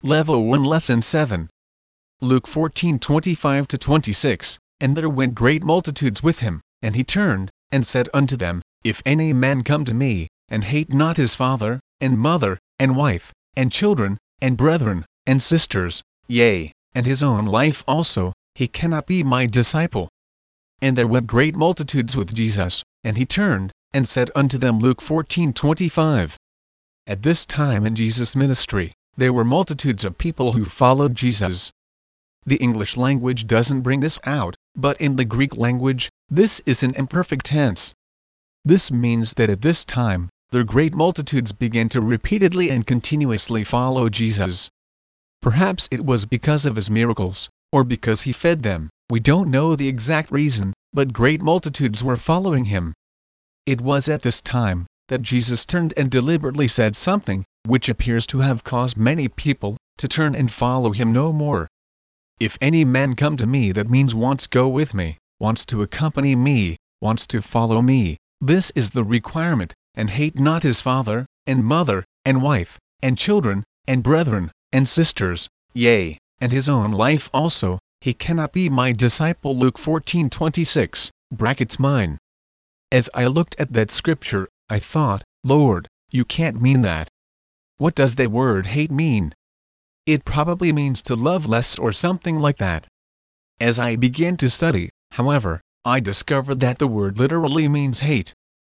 Level 1 Lesson 7. Luke 14:25-26. And there went great multitudes with him, and he turned, and said unto them, If any man come to me, and hate not his father, and mother, and wife, and children, and brethren, and sisters, yea, and his own life also, he cannot be my disciple. And there went great multitudes with Jesus, and he turned, and said unto them. Luke 14:25. At this time in Jesus' ministry, there were multitudes of people who followed Jesus. The English language doesn't bring this out, but in the Greek language, this is an imperfect tense. This means that at this time, their great multitudes began to repeatedly and continuously follow Jesus. Perhaps it was because of his miracles, or because he fed them. We don't know the exact reason, but great multitudes were following him. It was at this time that Jesus turned and deliberately said something, which appears to have caused many people to turn and follow him no more. If any man come to me, that means wants go with me, wants to accompany me, wants to follow me. This is the requirement, and hate not his father, and mother, and wife, and children, and brethren, and sisters, yea, and his own life also, he cannot be my disciple. Luke 14:26, mine. As I looked at that scripture, I thought, Lord, you can't mean that. What does the word hate mean? It probably means to love less or something like that. As I began to study, however, I discovered that the word literally means hate.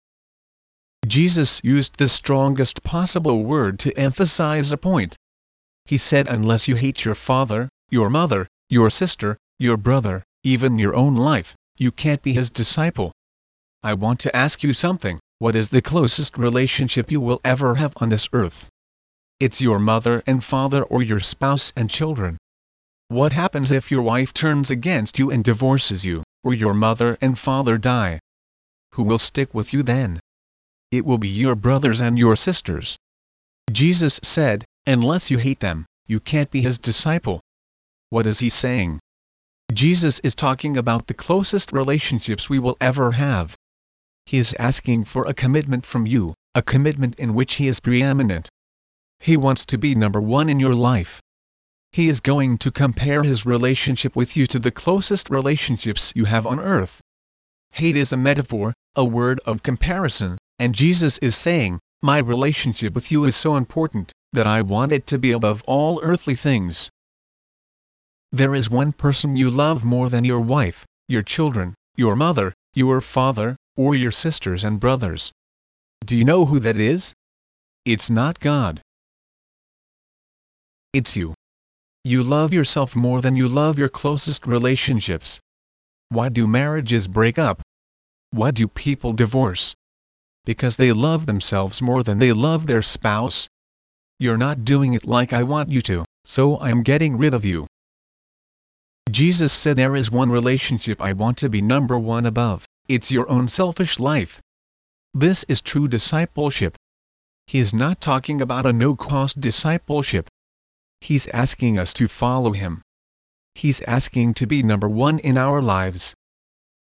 Jesus used the strongest possible word to emphasize a point. He said, unless you hate your father, your mother, your sister, your brother, even your own life, you can't be his disciple. I want to ask you something. What is the closest relationship you will ever have on this earth? It's your mother and father, or your spouse and children. What happens if your wife turns against you and divorces you, or your mother and father die? Who will stick with you then? It will be your brothers and your sisters. Jesus said, unless you hate them, you can't be his disciple. What is he saying? Jesus is talking about the closest relationships we will ever have. He is asking for a commitment from you, a commitment in which he is preeminent. He wants to be number one in your life. He is going to compare his relationship with you to the closest relationships you have on earth. Hate is a metaphor, a word of comparison, and Jesus is saying, my relationship with you is so important, that I want it to be above all earthly things. There is one person you love more than your wife, your children, your mother, your father, or your sisters and brothers. Do you know who that is? It's not God. It's you. You love yourself more than you love your closest relationships. Why do marriages break up? Why do people divorce? Because they love themselves more than they love their spouse. You're not doing it like I want you to, so I'm getting rid of you. Jesus said there is one relationship I want to be number one above. It's your own selfish life. This is true discipleship. He is not talking about a no-cost discipleship. He's asking us to follow him. He's asking to be number one in our lives.